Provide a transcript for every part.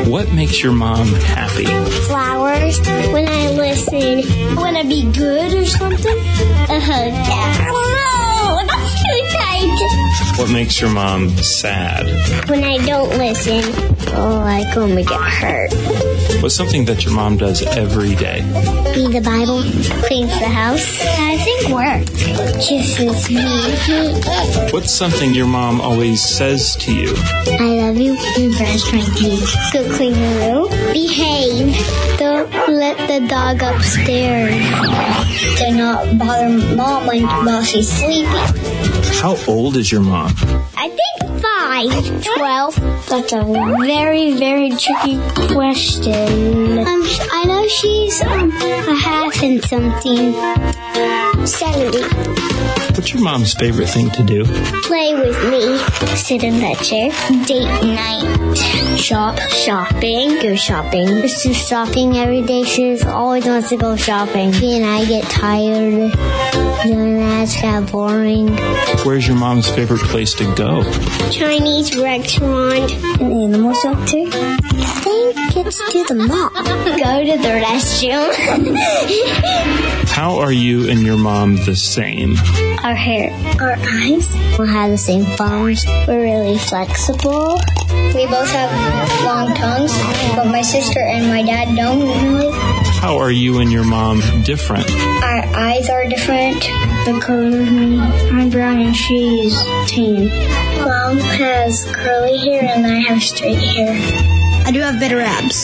What makes your mom happy? Flowers. When I listen. When I be good or something. A hug. No, that's too tight. What makes your mom sad? When I don't listen. Or like when we get hurt. What's something that your mom does every day? Read the Bible. Cleans the house. I think work. Kisses me. What's something your mom always says to you? I love you. And brush my teeth. Go clean the room. Behave. Don't let the dog upstairs. Do not bother Mom while she's sleeping. How old is your mom? I think 5. 12. That's a very, very tricky question. I know she's a half and something. 70. What's your mom's favorite thing to do? Play with me. Sit in that chair. Date night. Shopping. Go shopping. She's do shopping every day. She always wants to go shopping. She and I get tired. Doing that. It's kind of boring. Where's your mom's favorite place to go? Chinese restaurant. An animal shelter. I think it's to the mall. Go to the restroom. How are you and your mom the same? Our hair. Our eyes. We have the same thumbs. We're really flexible. We both have long tongues, but my sister and my dad don't really. How are you and your mom different? Our eyes are different. The color of me. I'm brown and she's tan. Mom has curly hair and I have straight hair. I do have better abs.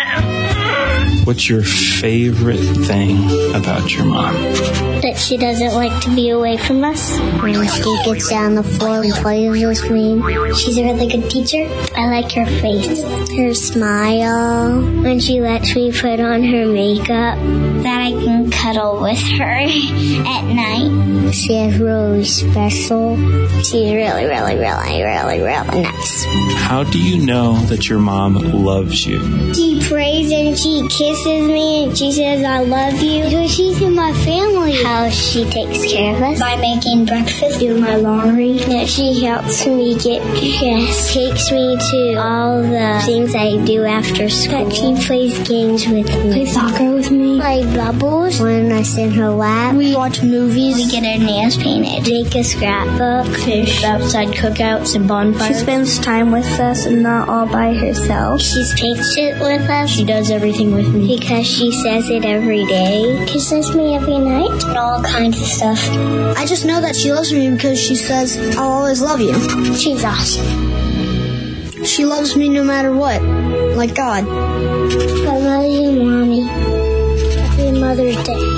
What's your favorite thing about your mom? That she doesn't like to be away from us. When she gets down the floor and plays with me. She's a really good teacher. I like her face. Her smile. When she lets me put on her makeup. That I can cuddle with her at night. She is really special. She's really, really, really, really, really nice. How do you know that your mom loves you? She prays and she kisses me and she says, I love you. Because she's in my family. How she takes care of us. By making breakfast, doing my laundry. That she helps me get dressed. Takes me to all the things I do after school. That she plays games with me. Play soccer with me. Play bubbles. When I sit in her lap. We watch movies. We get our nails painted. Make a scrapbook. Fish outside cookouts and bonfires. She spends time with us and not all by herself. She's patient with us. She does everything with me. Because she says it every day. Kisses me every night. And all kinds of stuff. I just know that she loves me because she says, I'll always love you. She's awesome. She loves me no matter what. Like God. I love you, Mommy. Happy Mother's Day.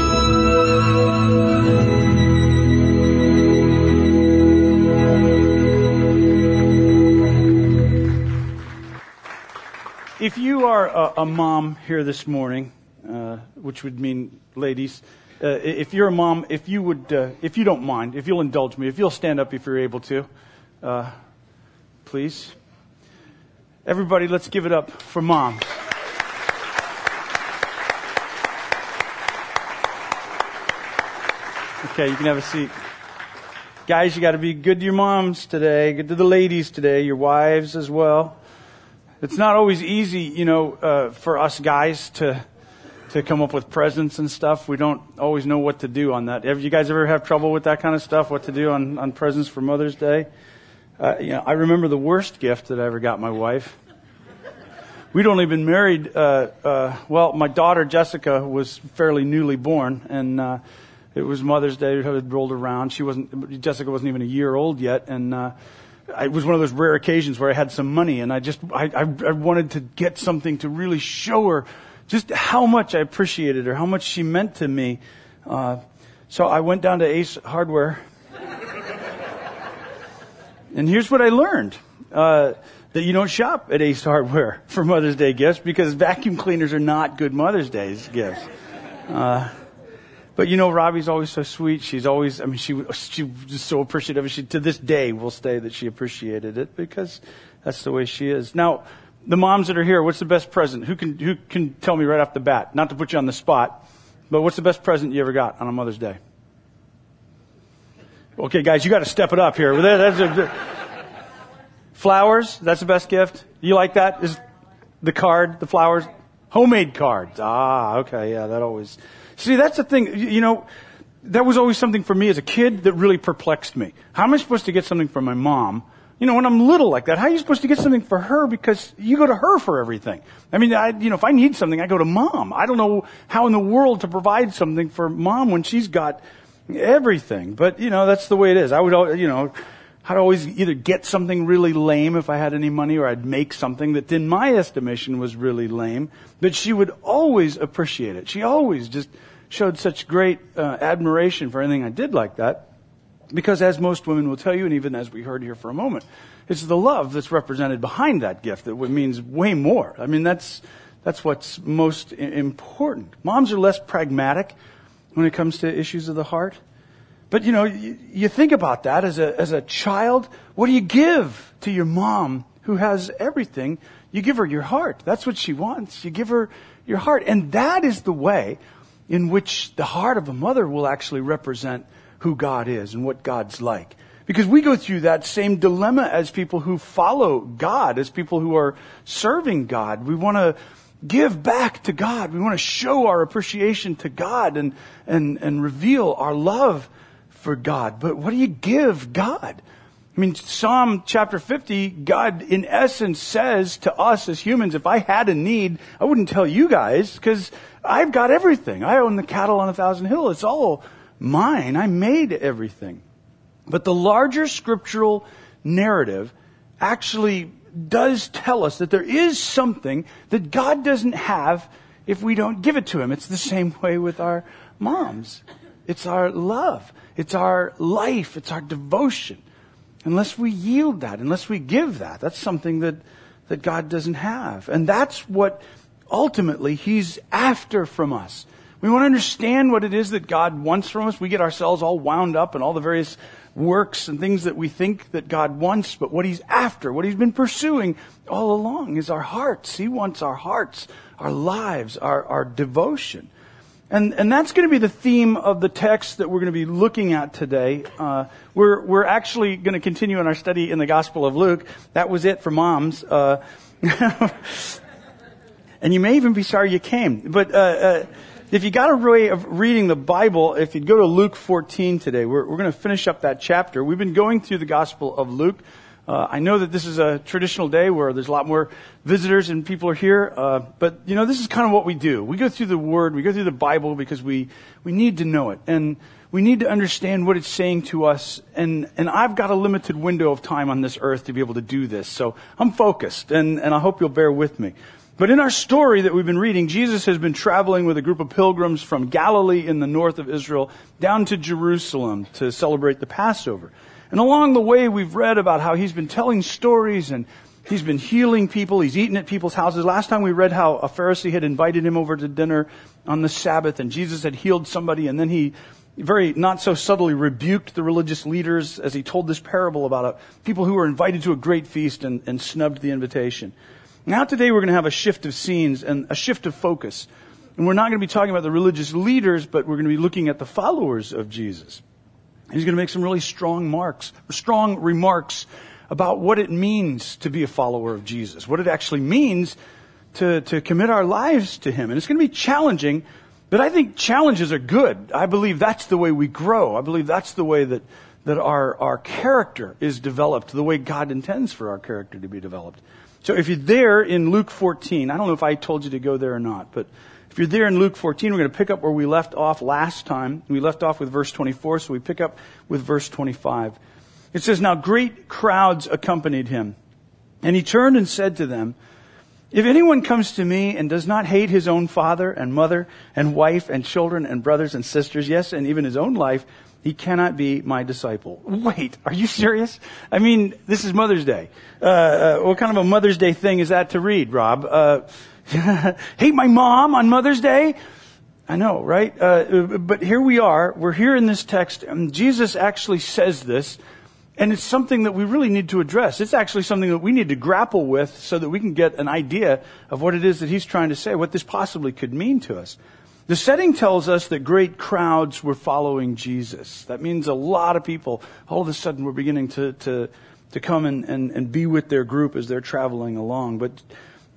If you are a mom here this morning, which would mean ladies, if you're a mom, if you don't mind, if you'll indulge me, if you'll stand up if you're able to, please. Everybody, let's give it up for Mom. Okay, you can have a seat. Guys, you got to be good to your moms today, good to the ladies today, your wives as well. It's not always easy, for us guys to come up with presents and stuff. We don't always know what to do on that. You guys ever have trouble with that kind of stuff? What to do on presents for Mother's Day? I remember the worst gift that I ever got my wife. We'd only been married. My daughter Jessica was fairly newly born, and it was Mother's Day. It had rolled around. Jessica wasn't even a year old yet, and it was one of those rare occasions where I had some money, and I wanted to get something to really show her just how much I appreciated her, how much she meant to me. So I went down to Ace Hardware, and here's what I learned. That you don't shop at Ace Hardware for Mother's Day gifts because vacuum cleaners are not good Mother's Day gifts. But Robbie's always so sweet. She was just so appreciative. She, to this day, will say that she appreciated it because that's the way she is. Now, the moms that are here, what's the best present? Who can tell me right off the bat? Not to put you on the spot, but what's the best present you ever got on a Mother's Day? Okay, guys, you got to step it up here. Flowers, that's the best gift. You like that? The card, the flowers, homemade cards. Ah, okay, yeah, that always. See, that's the thing. You know, that was always something for me as a kid that really perplexed me. How am I supposed to get something from my mom? You know, when I'm little like that, how are you supposed to get something for her? Because you go to her for everything. I mean, if I need something, I go to mom. I don't know how in the world to provide something for mom when she's got everything. But, you know, that's the way it is. I'd always either get something really lame if I had any money, or I'd make something that in my estimation was really lame. But she would always appreciate it. She always just showed such great admiration for anything I did like that. Because as most women will tell you, and even as we heard here for a moment, it's the love that's represented behind that gift that means way more. I mean, that's what's most important. Moms are less pragmatic when it comes to issues of the heart. But, you know, you think about that as a child. What do you give to your mom who has everything? You give her your heart. That's what she wants. You give her your heart. And that is the way in which the heart of a mother will actually represent who God is and what God's like. Because we go through that same dilemma as people who follow God, as people who are serving God. We want to give back to God. We want to show our appreciation to God and reveal our love for God. But what do you give God? I mean, Psalm chapter 50, God in essence says to us as humans, if I had a need, I wouldn't tell you guys because I've got everything. I own the cattle on 1,000 hills. It's all mine. I made everything. But the larger scriptural narrative actually does tell us that there is something that God doesn't have if we don't give it to Him. It's the same way with our moms. It's our love. It's our life. It's our devotion. Unless we yield that, unless we give that, that's something that God doesn't have. And that's what ultimately He's after from us. We want to understand what it is that God wants from us. We get ourselves all wound up in all the various works and things that we think that God wants. But what He's after, what He's been pursuing all along is our hearts. He wants our hearts, our lives, our devotion. And that's going to be the theme of the text that we're going to be looking at today. We're actually going to continue in our study in the Gospel of Luke. That was it for moms. And you may even be sorry you came. But if you got a way of reading the Bible, if you'd go to Luke 14 today, we're going to finish up that chapter. We've been going through the Gospel of Luke. I know that this is a traditional day where there's a lot more visitors and people are here. But, you know, this is kind of what we do. We go through the Word, we go through the Bible because we need to know it. And we need to understand what it's saying to us. And I've got a limited window of time on this earth to be able to do this. So I'm focused, and I hope you'll bear with me. But in our story that we've been reading, Jesus has been traveling with a group of pilgrims from Galilee in the north of Israel down to Jerusalem to celebrate the Passover. And along the way, we've read about how He's been telling stories and He's been healing people. He's eaten at people's houses. Last time we read how a Pharisee had invited Him over to dinner on the Sabbath and Jesus had healed somebody, and then He very not so subtly rebuked the religious leaders as He told this parable about people who were invited to a great feast and snubbed the invitation. Now today we're going to have a shift of scenes and a shift of focus. And we're not going to be talking about the religious leaders, but we're going to be looking at the followers of Jesus. He's going to make some really strong remarks about what it means to be a follower of Jesus, what it actually means to commit our lives to Him. And it's going to be challenging, but I think challenges are good. I believe that's the way we grow. I believe that's the way that our character is developed, the way God intends for our character to be developed. So if you're there in Luke 14, I don't know if I told you to go there or not, but if you're there in Luke 14, we're going to pick up where we left off last time. We left off with verse 24, so we pick up with verse 25. It says, "Now great crowds accompanied Him, and He turned and said to them, 'If anyone comes to me and does not hate his own father and mother and wife and children and brothers and sisters, yes, and even his own life, he cannot be my disciple.'" Wait, are you serious? I mean, this is Mother's Day. What kind of a Mother's Day thing is that to read, Rob? Hate my mom on Mother's Day? I know, right? But here we are. We're here in this text, and Jesus actually says this, and it's something that we really need to address. It's actually something that we need to grapple with so that we can get an idea of what it is that He's trying to say, what this possibly could mean to us. The setting tells us that great crowds were following Jesus. That means a lot of people all of a sudden were beginning to come and be with their group as they're traveling along. But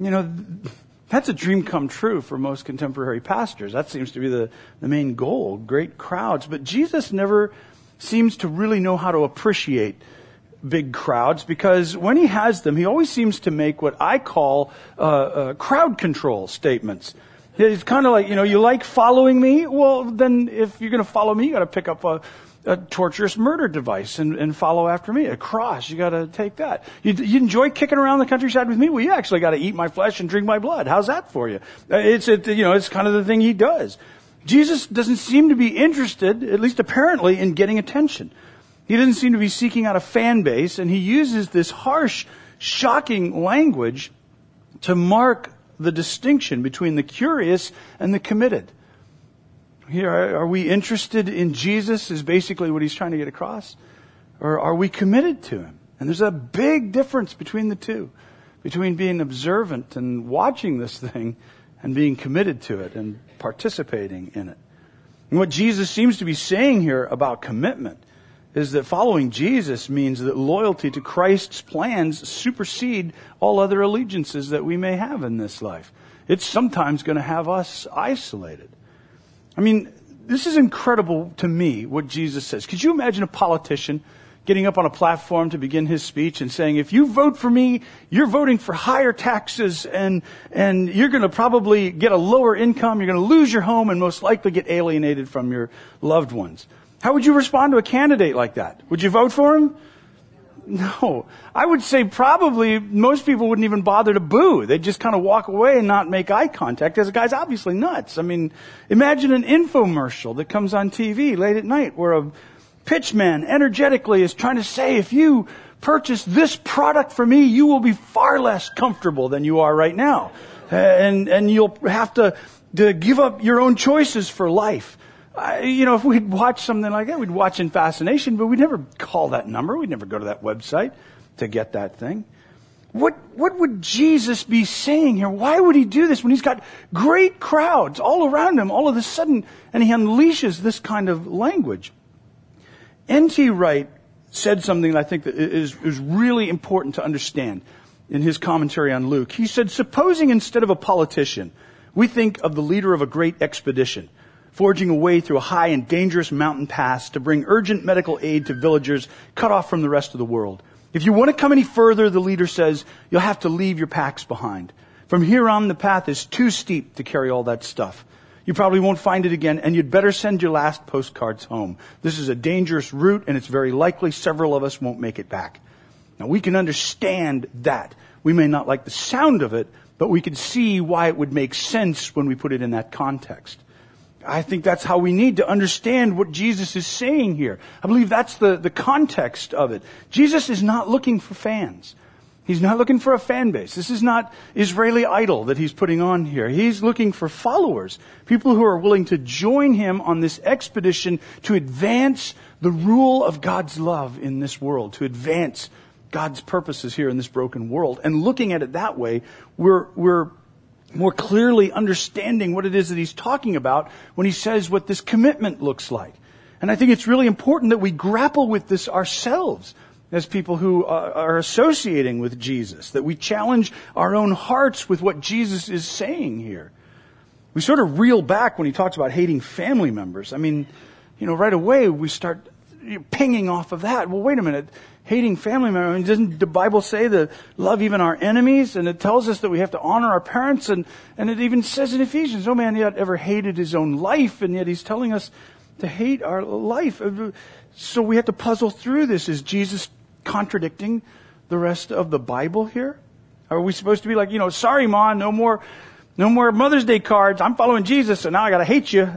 That's a dream come true for most contemporary pastors. That seems to be the main goal, great crowds. But Jesus never seems to really know how to appreciate big crowds, because when he has them, he always seems to make what I call crowd control statements. It's kind of like, you like following me? Well, then if you're going to follow me, you got to pick up a torturous murder device and follow after me. A cross, you got to take that. You enjoy kicking around the countryside with me? Well, you actually got to eat my flesh and drink my blood. How's that for you? It's kind of the thing he does. Jesus doesn't seem to be interested, at least apparently, in getting attention. He doesn't seem to be seeking out a fan base, and he uses this harsh, shocking language to mark the distinction between the curious and the committed. Here, are we interested in Jesus is basically what he's trying to get across? Or are we committed to him? And there's a big difference between the two, between being observant and watching this thing and being committed to it and participating in it. And what Jesus seems to be saying here about commitment is that following Jesus means that loyalty to Christ's plans supersede all other allegiances that we may have in this life. It's sometimes going to have us isolated. I mean, this is incredible to me, what Jesus says. Could you imagine a politician getting up on a platform to begin his speech and saying, if you vote for me, you're voting for higher taxes and you're going to probably get a lower income, you're going to lose your home and most likely get alienated from your loved ones? How would you respond to a candidate like that? Would you vote for him? No. I would say probably most people wouldn't even bother to boo. They'd just kind of walk away and not make eye contact, because the guy's obviously nuts. I mean, imagine an infomercial that comes on TV late at night where a pitchman energetically is trying to say, if you purchase this product from me, you will be far less comfortable than you are right now. And you'll have to give up your own choices for life. If we'd watch something like that, we'd watch in fascination, but we'd never call that number. We'd never go to that website to get that thing. What would Jesus be saying here? Why would he do this when he's got great crowds all around him all of a sudden, and he unleashes this kind of language? N.T. Wright said something that I think that is really important to understand in his commentary on Luke. He said, supposing instead of a politician, we think of the leader of a great expedition, forging a way through a high and dangerous mountain pass to bring urgent medical aid to villagers cut off from the rest of the world. If you want to come any further, the leader says, you'll have to leave your packs behind. From here on, the path is too steep to carry all that stuff. You probably won't find it again, and you'd better send your last postcards home. This is a dangerous route, and it's very likely several of us won't make it back. Now, we can understand that. We may not like the sound of it, but we can see why it would make sense when we put it in that context. I think that's how we need to understand what Jesus is saying here. I believe that's the context of it. Jesus is not looking for fans. He's not looking for a fan base. This is not Israeli Idol that he's putting on here. He's looking for followers, people who are willing to join him on this expedition to advance the rule of God's love in this world, to advance God's purposes here in this broken world. And looking at it that way, we're more clearly understanding what it is that he's talking about when he says what this commitment looks like. And I think it's really important that we grapple with this ourselves as people who are associating with Jesus, that we challenge our own hearts with what Jesus is saying here. We sort of reel back when he talks about hating family members. I mean, right away we start pinging off of that. Well, wait a minute. Hating family members. I mean, doesn't the Bible say to love even our enemies? And it tells us that we have to honor our parents. And it even says in Ephesians, no man yet ever hated his own life. And yet he's telling us to hate our life. So we have to puzzle through this. Is Jesus contradicting the rest of the Bible here? Are we supposed to be like, sorry, Ma, no more Mother's Day cards. I'm following Jesus, so now I got to hate you.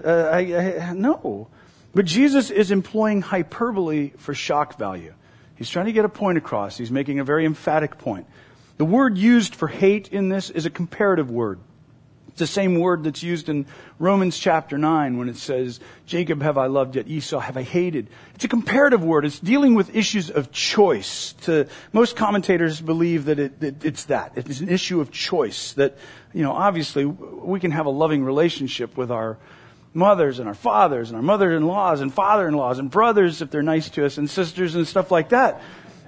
No. But Jesus is employing hyperbole for shock value. He's trying to get a point across. He's making a very emphatic point. The word used for hate in this is a comparative word. It's the same word that's used in Romans chapter 9 when it says, Jacob have I loved, yet Esau have I hated. It's a comparative word. It's dealing with issues of choice. Most commentators believe that it's that. It's an issue of choice. That, obviously we can have a loving relationship with our mothers and our fathers and our mother-in-laws and father-in-laws and brothers if they're nice to us and sisters and stuff like that.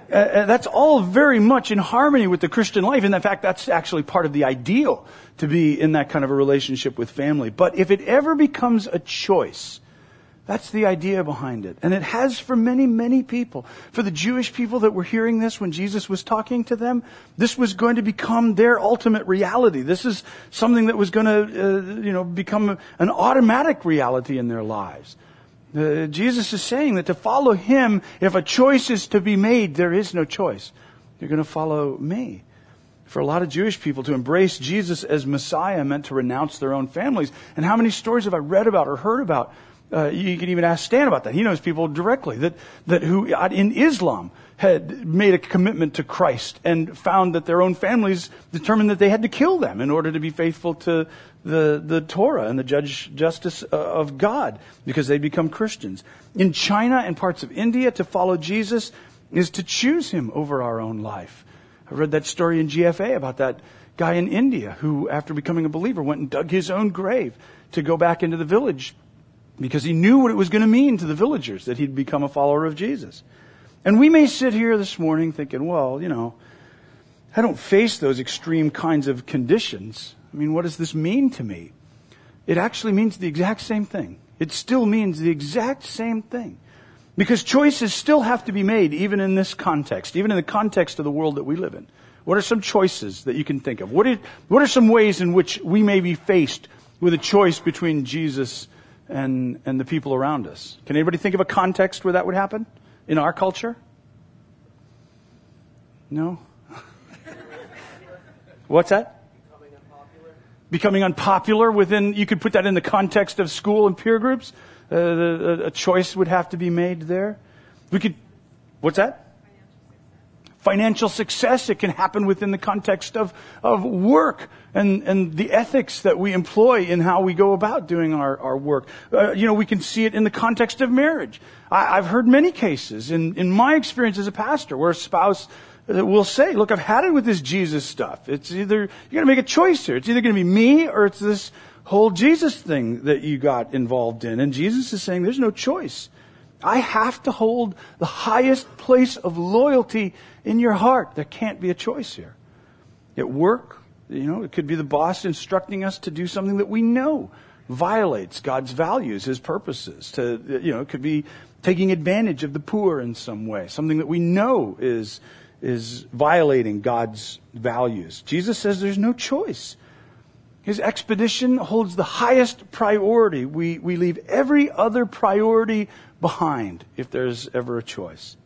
That's all very much in harmony with the Christian life. And in fact, that's actually part of the ideal, to be in that kind of a relationship with family. But if it ever becomes a choice, that's the idea behind it. And it has for many, many people. For the Jewish people that were hearing this when Jesus was talking to them, this was going to become their ultimate reality. This is something that was going to, become an automatic reality in their lives. Jesus is saying that to follow him, if a choice is to be made, there is no choice. You're going to follow me. For a lot of Jewish people, to embrace Jesus as Messiah meant to renounce their own families. And how many stories have I read about or heard about? You can even ask Stan about that. He knows people directly that who in Islam had made a commitment to Christ and found that their own families determined that they had to kill them in order to be faithful to the Torah and the justice of God, because they become Christians. In China and parts of India, to follow Jesus is to choose him over our own life. I read that story in GFA about that guy in India who, after becoming a believer, went and dug his own grave to go back into the village because he knew what it was going to mean to the villagers that he'd become a follower of Jesus. And we may sit here this morning thinking, well, I don't face those extreme kinds of conditions. I mean, what does this mean to me? It actually means the exact same thing. It still means the exact same thing. Because choices still have to be made, even in this context, even in the context of the world that we live in. What are some choices that you can think of? What are some ways in which we may be faced with a choice between Jesus and the people around us? Can anybody think of a context where that would happen in our culture? No? What's that? Becoming unpopular within, you could put that in the context of school and peer groups. A choice would have to be made there. What's that? Financial success. It can happen within the context of work and the ethics that we employ in how we go about doing our work. We can see it in the context of marriage. I've heard many cases in my experience as a pastor where a spouse will say, look, I've had it with this Jesus stuff. It's either, you got to make a choice here. It's either going to be me or it's this whole Jesus thing that you got involved in. And Jesus is saying there's no choice. I have to hold the highest place of loyalty in your heart. There can't be a choice here. At work, it could be the boss instructing us to do something that we know violates God's values, his purposes. It could be taking advantage of the poor in some way, something that we know is violating God's values. Jesus says there's no choice. His expedition holds the highest priority. We leave every other priority behind if there's ever a choice.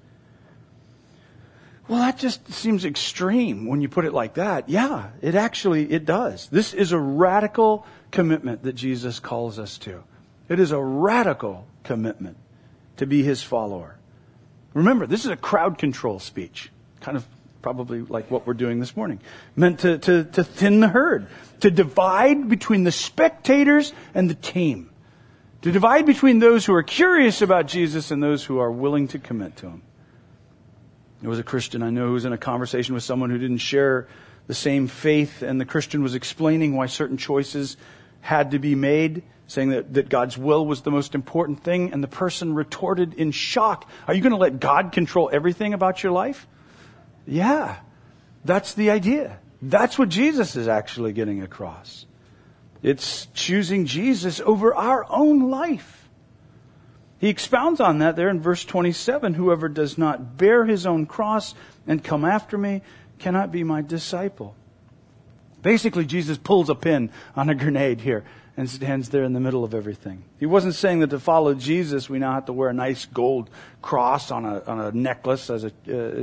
Well, that just seems extreme when you put it like that. Yeah, it does. This is a radical commitment that Jesus calls us to. It is a radical commitment to be his follower. Remember, this is a crowd control speech. Kind of probably like what we're doing this morning. Meant to thin the herd. To divide between the spectators and the team. To divide between those who are curious about Jesus and those who are willing to commit to him. There was a Christian I know who was in a conversation with someone who didn't share the same faith, and the Christian was explaining why certain choices had to be made, saying that God's will was the most important thing, and the person retorted in shock, are you going to let God control everything about your life? Yeah, that's the idea. That's what Jesus is actually getting across. It's choosing Jesus over our own life. He expounds on that there in verse 27. Whoever does not bear his own cross and come after me cannot be my disciple. Basically, Jesus pulls a pin on a grenade here and stands there in the middle of everything. He wasn't saying that to follow Jesus, we now have to wear a nice gold cross on a necklace or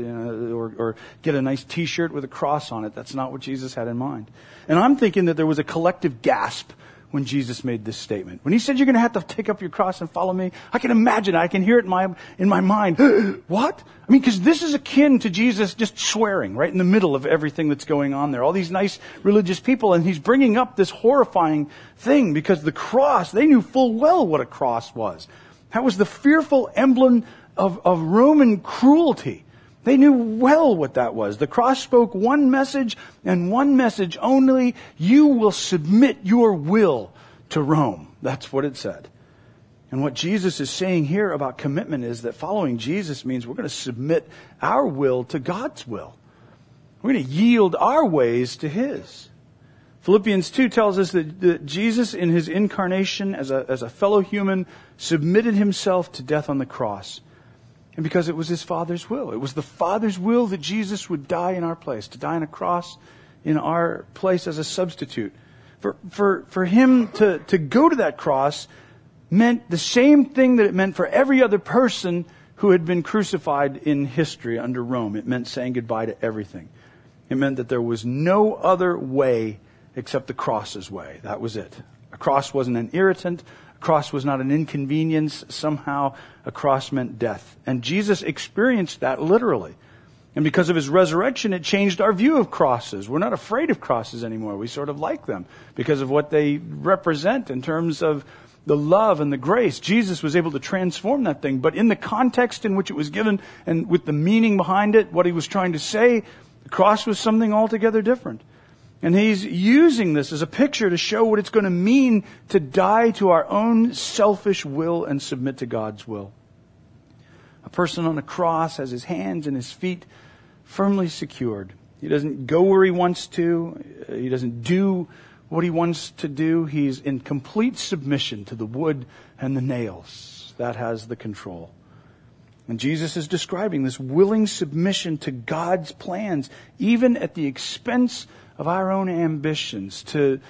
get a nice T-shirt with a cross on it. That's not what Jesus had in mind. And I'm thinking that there was a collective gasp when Jesus made this statement. When he said, you're going to have to take up your cross and follow me, I can imagine it. I can hear it in my mind. What? I mean, because this is akin to Jesus just swearing right in the middle of everything that's going on there. All these nice religious people, and he's bringing up this horrifying thing because the cross, they knew full well what a cross was. That was the fearful emblem of Roman cruelty. They knew well what that was. The cross spoke one message and one message only. You will submit your will to Rome. That's what it said. And what Jesus is saying here about commitment is that following Jesus means we're going to submit our will to God's will. We're going to yield our ways to His. Philippians 2 tells us that Jesus in His incarnation as a fellow human submitted Himself to death on the cross. And because it was His Father's will. It was the Father's will that Jesus would die in our place, to die on a cross in our place as a substitute. For Him to go to that cross meant the same thing that it meant for every other person who had been crucified in history under Rome. It meant saying goodbye to everything. It meant that there was no other way except the cross's way. That was it. A cross wasn't an irritant. A cross was not an inconvenience. Somehow a cross meant death. And Jesus experienced that literally. And because of His resurrection, it changed our view of crosses. We're not afraid of crosses anymore. We sort of like them because of what they represent in terms of the love and the grace. Jesus was able to transform that thing. But in the context in which it was given and with the meaning behind it, what He was trying to say, the cross was something altogether different. And He's using this as a picture to show what it's going to mean to die to our own selfish will and submit to God's will. A person on a cross has his hands and his feet firmly secured. He doesn't go where he wants to. He doesn't do what he wants to do. He's in complete submission to the wood and the nails. That has the control. And Jesus is describing this willing submission to God's plans, even at the expense of our own ambitions, to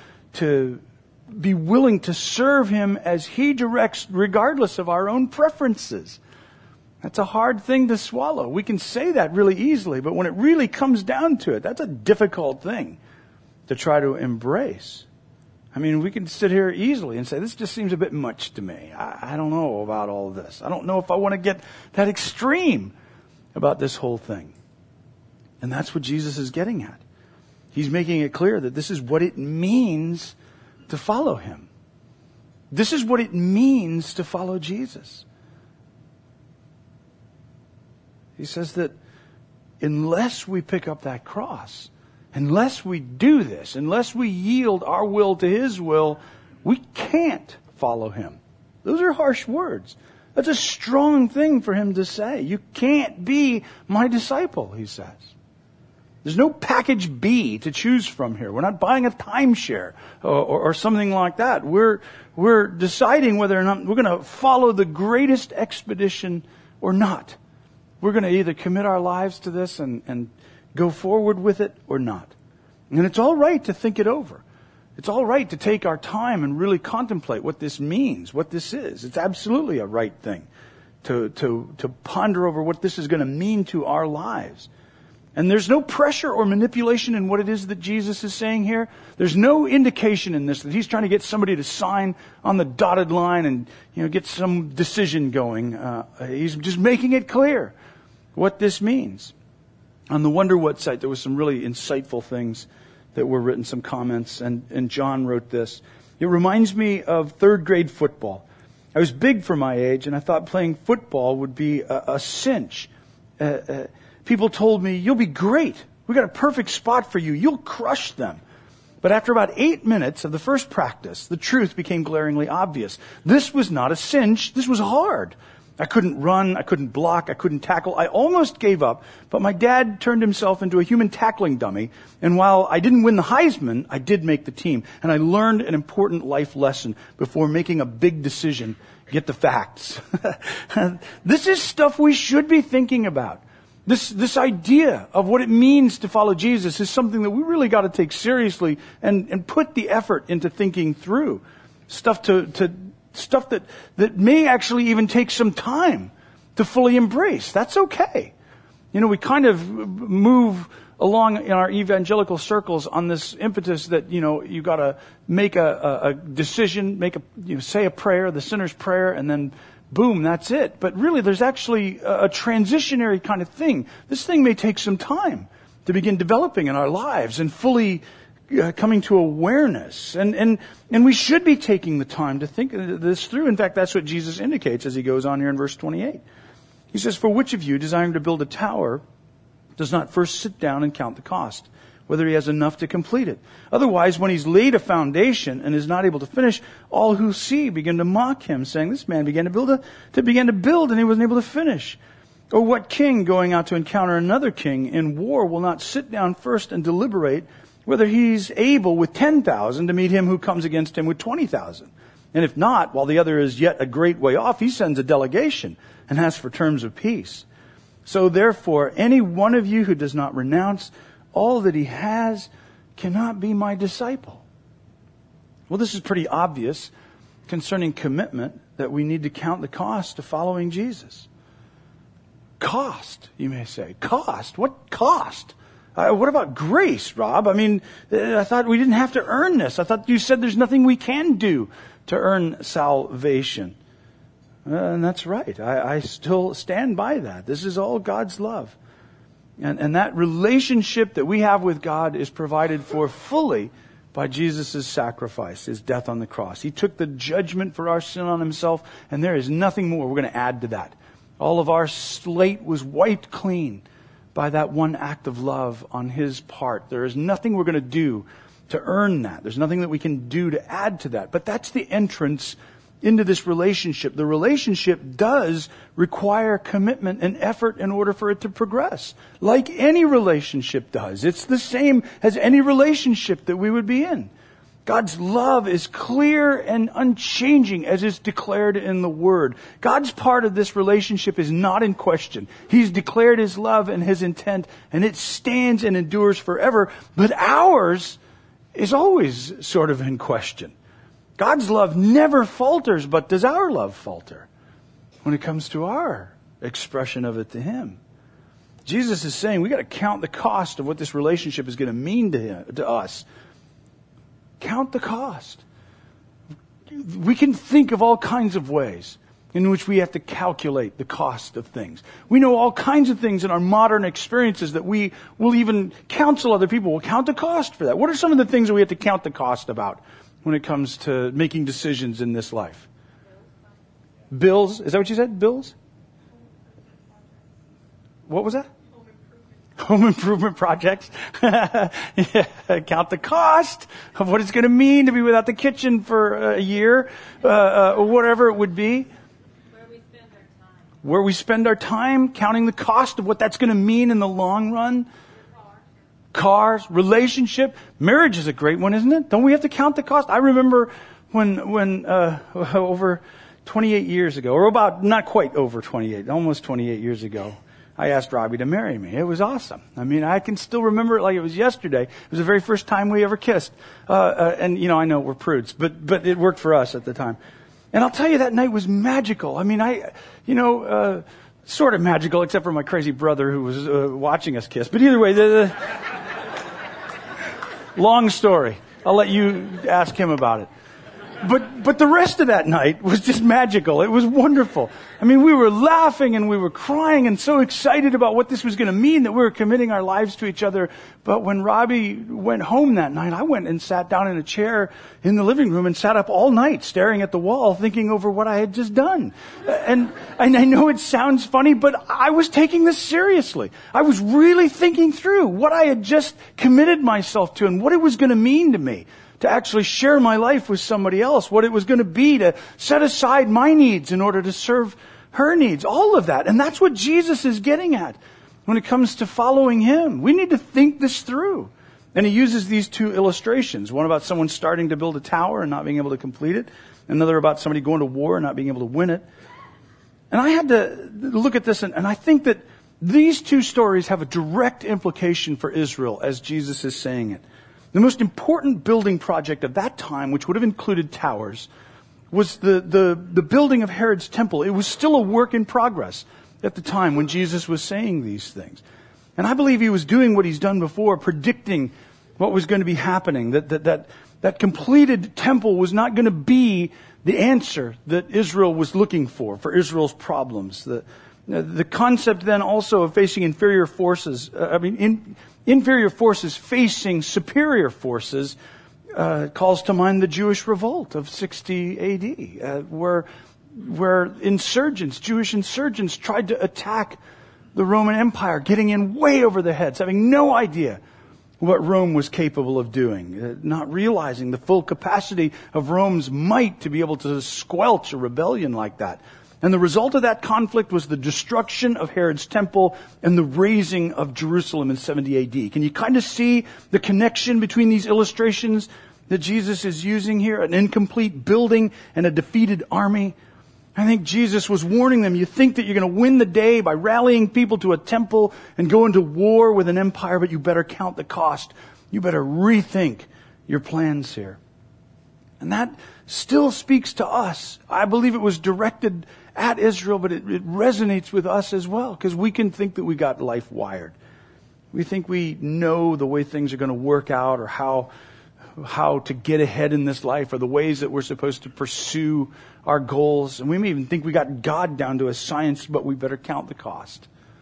be willing to serve Him as He directs, regardless of our own preferences. That's a hard thing to swallow. We can say that really easily, but when it really comes down to it, that's a difficult thing to try to embrace. I mean, we can sit here easily and say, this just seems a bit much to me. I don't know about all of this. I don't know if I want to get that extreme about this whole thing. And that's what Jesus is getting at. He's making it clear that this is what it means to follow Him. This is what it means to follow Jesus. He says that unless we pick up that cross, unless we do this, unless we yield our will to His will, we can't follow Him. Those are harsh words. That's a strong thing for Him to say. You can't be my disciple, He says. There's no package B to choose from here. We're not buying a timeshare or something like that. We're deciding whether or not we're going to follow the greatest expedition or not. We're going to either commit our lives to this and go forward with it or not. And it's all right to think it over. It's all right to take our time and really contemplate what this means, what this is. It's absolutely a right thing to ponder over what this is going to mean to our lives. And there's no pressure or manipulation in what it is that Jesus is saying here. There's no indication in this that He's trying to get somebody to sign on the dotted line and, get some decision going. He's just making it clear what this means. On the Wonder What site, there was some really insightful things that were written, some comments, and John wrote this. It reminds me of third grade football. I was big for my age, and I thought playing football would be a cinch. People told me, you'll be great. We got a perfect spot for you. You'll crush them. But after about 8 minutes of the first practice, the truth became glaringly obvious. This was not a cinch. This was hard. I couldn't run. I couldn't block. I couldn't tackle. I almost gave up. But my dad turned himself into a human tackling dummy. And while I didn't win the Heisman, I did make the team. And I learned an important life lesson before making a big decision. Get the facts. This is stuff we should be thinking about. This idea of what it means to follow Jesus is something that we really got to take seriously and put the effort into thinking through. Stuff that may actually even take some time to fully embrace. That's okay. We kind of move along in our evangelical circles on this impetus that, you got to make a decision, say a prayer, the sinner's prayer, and then boom, that's it. But really, there's actually a transitionary kind of thing. This thing may take some time to begin developing in our lives and fully coming to awareness. And we should be taking the time to think this through. In fact, that's what Jesus indicates as He goes on here in verse 28. He says, for which of you, desiring to build a tower, does not first sit down and count the cost, whether he has enough to complete it. Otherwise, when he's laid a foundation and is not able to finish, all who see begin to mock him, saying, this man began to build and he wasn't able to finish. Or what king going out to encounter another king in war will not sit down first and deliberate whether he's able with 10,000 to meet him who comes against him with 20,000? And if not, while the other is yet a great way off, he sends a delegation and asks for terms of peace. So therefore, any one of you who does not renounce all that he has cannot be my disciple. Well, this is pretty obvious concerning commitment, that we need to count the cost of following Jesus. Cost, you may say. Cost? What cost? What about grace, Rob? I mean, I thought we didn't have to earn this. I thought you said there's nothing we can do to earn salvation. And that's right. I still stand by that. This is all God's love. And that relationship that we have with God is provided for fully by Jesus' sacrifice, his death on the cross. He took the judgment for our sin on himself, and there is nothing more we're going to add to that. All of our slate was wiped clean by that one act of love on his part. There is nothing we're going to do to earn that. There's nothing that we can do to add to that. But that's the entrance into this relationship. The relationship does require commitment and effort in order for it to progress. Like any relationship does. It's the same as any relationship that we would be in. God's love is clear and unchanging as is declared in the Word. God's part of this relationship is not in question. He's declared his love and his intent, and it stands and endures forever. But ours is always sort of in question. God's love never falters, but does our love falter when it comes to our expression of it to him? Jesus is saying we got to count the cost of what this relationship is going to mean to us. Count the cost. We can think of all kinds of ways in which we have to calculate the cost of things. We know all kinds of things in our modern experiences that we will even counsel other people. We'll count the cost for that. What are some of the things that we have to count the cost about when it comes to making decisions in this life? Bills. Is that what you said? Bills? What was that? Home improvement projects. Yeah, count the cost of what it's going to mean to be without the kitchen for a year, or whatever it would be. Where we spend our time, counting the cost of what that's going to mean in the long run. Cars, relationship, marriage is a great one, isn't it? Don't we have to count the cost? I remember when over 28 years ago, or about not quite over 28, almost 28 years ago, I asked Robbie to marry me. It was awesome. I mean, I can still remember it like it was yesterday. It was the very first time we ever kissed. And, I know we're prudes, but it worked for us at the time. And I'll tell you, that night was magical. I mean, sort of magical, except for my crazy brother who was watching us kiss. But either way, the long story. I'll let you ask him about it. But the rest of that night was just magical. It was wonderful. I mean, we were laughing and we were crying and so excited about what this was going to mean, that we were committing our lives to each other. But when Robbie went home that night, I went and sat down in a chair in the living room and sat up all night staring at the wall, thinking over what I had just done. And I know it sounds funny, but I was taking this seriously. I was really thinking through what I had just committed myself to and what it was going to mean to me to actually share my life with somebody else, what it was going to be to set aside my needs in order to serve her needs, all of that. And that's what Jesus is getting at when it comes to following him. We need to think this through. And he uses these two illustrations, one about someone starting to build a tower and not being able to complete it, another about somebody going to war and not being able to win it. And I had to look at this, and I think that these two stories have a direct implication for Israel as Jesus is saying it. The most important building project of that time, which would have included towers, was the building of Herod's temple. It was still a work in progress at the time when Jesus was saying these things. And I believe he was doing what he's done before, predicting what was going to be happening, that completed temple was not going to be the answer that Israel was looking for Israel's problems. The concept then also of facing inferior forces, inferior forces facing superior forces, calls to mind the Jewish revolt of 60 A.D., where Jewish insurgents tried to attack the Roman Empire, getting in way over their heads, having no idea what Rome was capable of doing, not realizing the full capacity of Rome's might to be able to squelch a rebellion like that. And the result of that conflict was the destruction of Herod's temple and the razing of Jerusalem in 70 AD. Can you kind of see the connection between these illustrations that Jesus is using here? An incomplete building and a defeated army. I think Jesus was warning them, you think that you're going to win the day by rallying people to a temple and go into war with an empire, but you better count the cost. You better rethink your plans here. And that still speaks to us. I believe it was directed at Israel, but it resonates with us as well, because we can think that we got life wired. We think we know the way things are going to work out, or how to get ahead in this life, or the ways that we're supposed to pursue our goals. And we may even think we got God down to a science, but we better count the cost.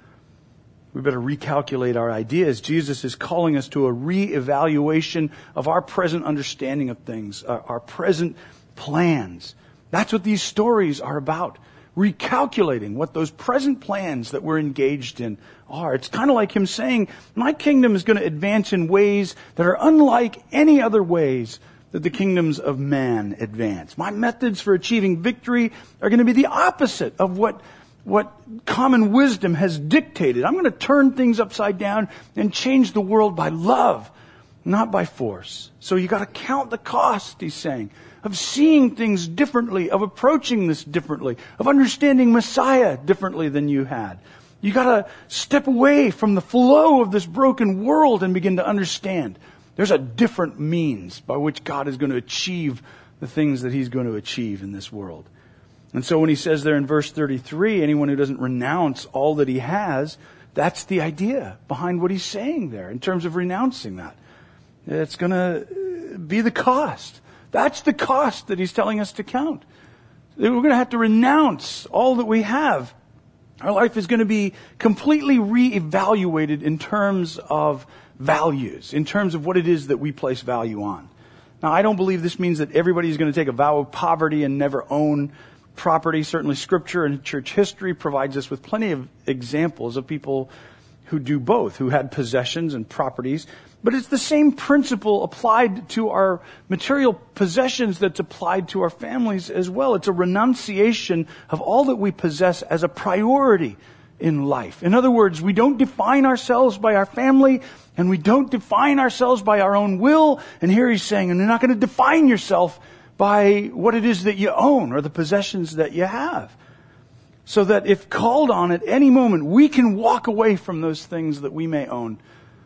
We better recalculate our ideas. Jesus is calling us to a reevaluation of our present understanding of things, our present plans. That's what these stories are about. Recalculating what those present plans that we're engaged in are. It's kind of like him saying, my kingdom is going to advance in ways that are unlike any other ways that the kingdoms of man advance. My methods for achieving victory are going to be the opposite of what common wisdom has dictated. I'm going to turn things upside down and change the world by love, not by force. So you got to count the cost, he's saying, of seeing things differently, of approaching this differently, of understanding Messiah differently than you had. You got to step away from the flow of this broken world and begin to understand there's a different means by which God is going to achieve the things that he's going to achieve in this world. And so when he says there in verse 33, anyone who doesn't renounce all that he has, that's the idea behind what he's saying there in terms of renouncing that. It's going to be the cost. That's the cost that he's telling us to count. We're going to have to renounce all that we have. Our life is going to be completely reevaluated in terms of values, in terms of what it is that we place value on. Now, I don't believe this means that everybody's going to take a vow of poverty and never own property. Certainly Scripture and church history provides us with plenty of examples of people who do both, who had possessions and properties. But it's the same principle applied to our material possessions that's applied to our families as well. It's a renunciation of all that we possess as a priority in life. In other words, we don't define ourselves by our family, and we don't define ourselves by our own will. And here he's saying, and you're not going to define yourself by what it is that you own or the possessions that you have. So that if called on at any moment, we can walk away from those things that we may own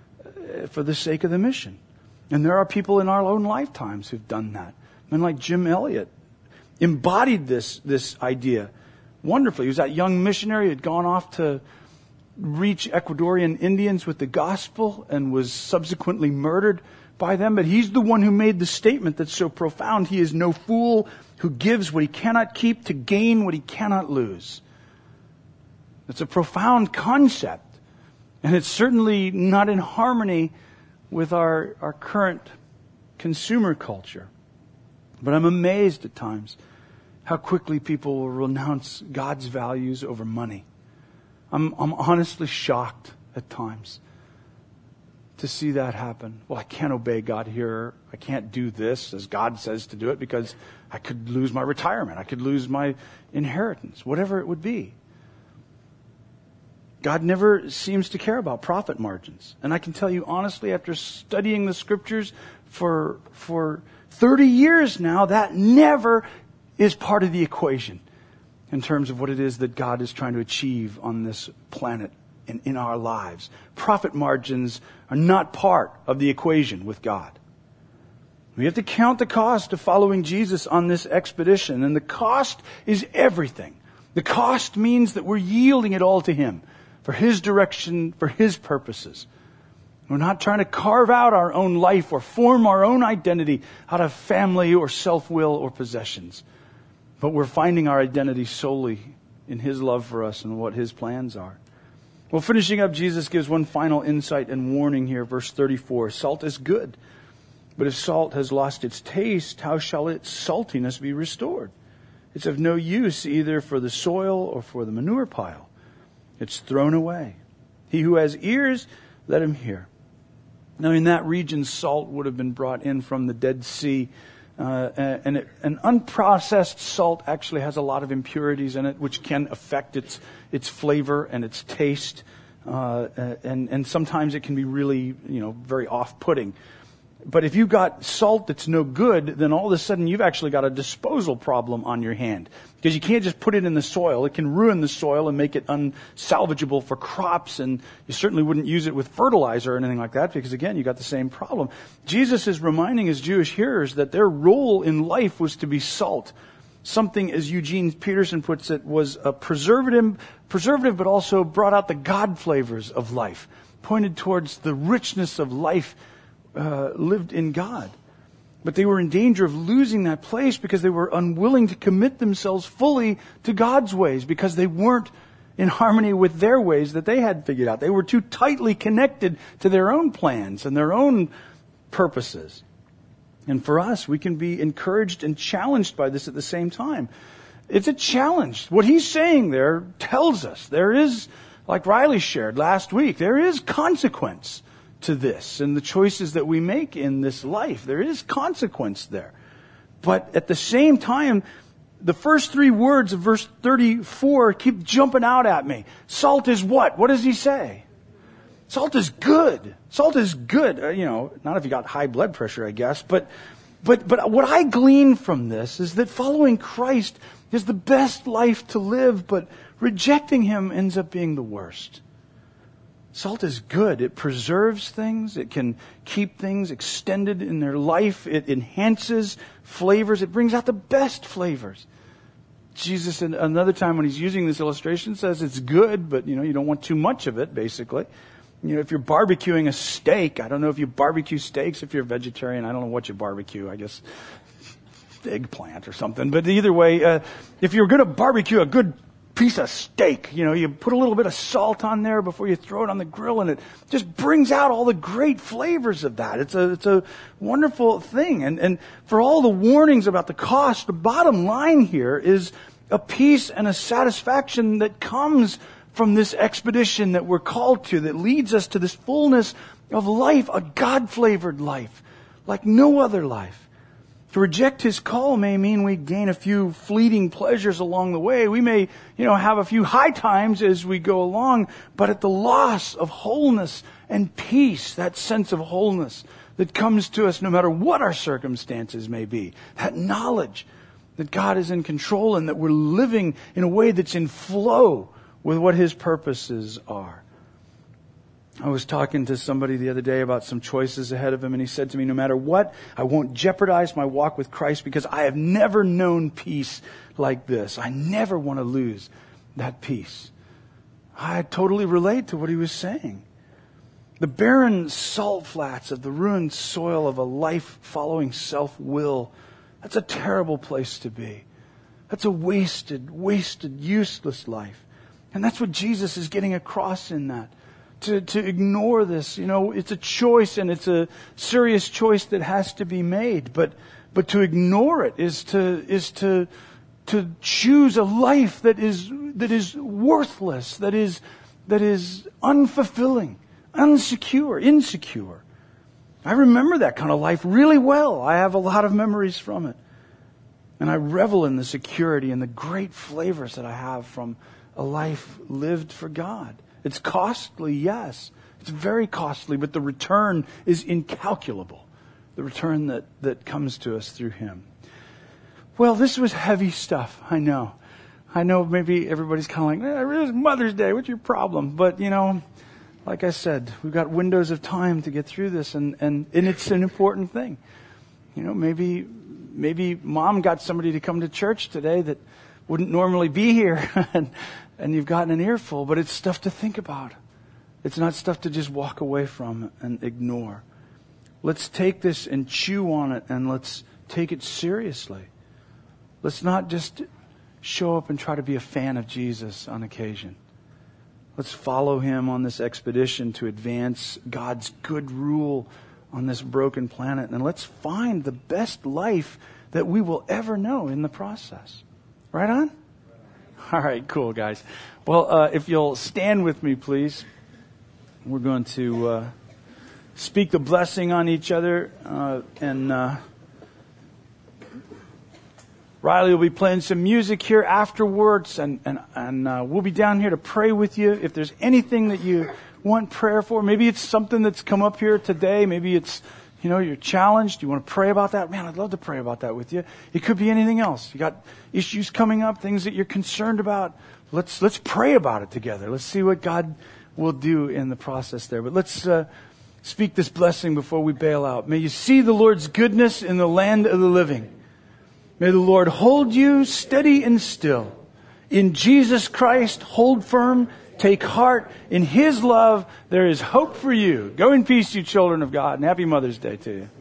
for the sake of the mission. And there are people in our own lifetimes who've done that. Men like Jim Elliot embodied this idea wonderfully. He was that young missionary who had gone off to reach Ecuadorian Indians with the gospel and was subsequently murdered by them. But he's the one who made the statement that's so profound. He is no fool who gives what he cannot keep to gain what he cannot lose. It's a profound concept. And it's certainly not in harmony with our current consumer culture. But I'm amazed at times how quickly people will renounce God's values over money. I'm honestly shocked at times to see that happen. Well, I can't obey God here. I can't do this as God says to do it because I could lose my retirement. I could lose my inheritance, whatever it would be. God never seems to care about profit margins. And I can tell you honestly, after studying the Scriptures for 30 years now, that never is part of the equation in terms of what it is that God is trying to achieve on this planet and in our lives. Profit margins are not part of the equation with God. We have to count the cost of following Jesus on this expedition. And the cost is everything. The cost means that we're yielding it all to Him for His direction, for His purposes. We're not trying to carve out our own life or form our own identity out of family or self-will or possessions. But we're finding our identity solely in His love for us and what His plans are. Well, finishing up, Jesus gives one final insight and warning here, verse 34. Salt is good, but if salt has lost its taste, how shall its saltiness be restored? It's of no use either for the soil or for the manure pile. It's thrown away. He who has ears, let him hear. Now, in that region, salt would have been brought in from the Dead Sea. And an unprocessed salt actually has a lot of impurities in it, which can affect its flavor and its taste. And sometimes it can be really, very off-putting. But if you've got salt that's no good, then all of a sudden you've actually got a disposal problem on your hand. Because you can't just put it in the soil. It can ruin the soil and make it unsalvageable for crops. And you certainly wouldn't use it with fertilizer or anything like that, because again, you got the same problem. Jesus is reminding his Jewish hearers that their role in life was to be salt. Something, as Eugene Peterson puts it, was a preservative, but also brought out the God flavors of life. Pointed towards the richness of life lived in God. But they were in danger of losing that place because they were unwilling to commit themselves fully to God's ways, because they weren't in harmony with their ways that they had figured out. They were too tightly connected to their own plans and their own purposes. And for us, we can be encouraged and challenged by this at the same time. It's a challenge. What he's saying there tells us there is, like Riley shared last week, there is consequence to this and the choices that we make in this life. There is consequence there. But at the same time, the first three words of verse 34 keep jumping out at me. Salt is what? What does he say? Salt is good. Salt is good. Not if you got high blood pressure, I guess. But what I glean from this is that following Christ is the best life to live, but rejecting him ends up being the worst. Salt is good. It preserves things. It can keep things extended in their life. It enhances flavors. It brings out the best flavors. Jesus, another time when he's using this illustration, says it's good, but you don't want too much of it, basically. If you're barbecuing a steak, I don't know if you barbecue steaks. If you're a vegetarian, I don't know what you barbecue. I guess eggplant or something. But either way, if you're going to barbecue a good piece of steak, you put a little bit of salt on there before you throw it on the grill, and it just brings out all the great flavors of that. It's a wonderful thing. And for all the warnings about the cost, the bottom line here is a peace and a satisfaction that comes from this expedition that we're called to, that leads us to this fullness of life, a God-flavored life, like no other life. To reject his call may mean we gain a few fleeting pleasures along the way. We may, have a few high times as we go along, but at the loss of wholeness and peace, that sense of wholeness that comes to us no matter what our circumstances may be, that knowledge that God is in control and that we're living in a way that's in flow with what his purposes are. I was talking to somebody the other day about some choices ahead of him, and he said to me, no matter what, I won't jeopardize my walk with Christ because I have never known peace like this. I never want to lose that peace. I totally relate to what he was saying. The barren salt flats of the ruined soil of a life following self-will, that's a terrible place to be. That's a wasted, useless life. And that's what Jesus is getting across in that. To ignore this, it's a choice, and it's a serious choice that has to be made. But to ignore it is to choose a life that is worthless, that is unfulfilling, insecure. I remember that kind of life really well. I have a lot of memories from it. And I revel in the security and the great flavors that I have from a life lived for God. It's costly, yes. It's very costly, but the return is incalculable. The return that comes to us through him. Well, this was heavy stuff, I know. I know maybe everybody's kind of like, it's Mother's Day, what's your problem? But, like I said, we've got windows of time to get through this, and it's an important thing. Maybe mom got somebody to come to church today that wouldn't normally be here, and you've gotten an earful, but it's stuff to think about. It's not stuff to just walk away from and ignore. Let's take this and chew on it, and let's take it seriously. Let's not just show up and try to be a fan of Jesus on occasion. Let's follow him on this expedition to advance God's good rule on this broken planet, and let's find the best life that we will ever know in the process. Right on? All right, cool, guys. Well, if you'll stand with me, please. We're going to speak the blessing on each other. Riley will be playing some music here afterwards, and we'll be down here to pray with you. If there's anything that you want prayer for, maybe it's something that's come up here today. Maybe it's, you're challenged. You want to pray about that? Man, I'd love to pray about that with you. It could be anything else. You got issues coming up, things that you're concerned about. Let's pray about it together. Let's see what God will do in the process there. But let's speak this blessing before we bail out. May you see the Lord's goodness in the land of the living. May the Lord hold you steady and still. In Jesus Christ, hold firm, take heart. In His love, there is hope for you. Go in peace, you children of God, and happy Mother's Day to you.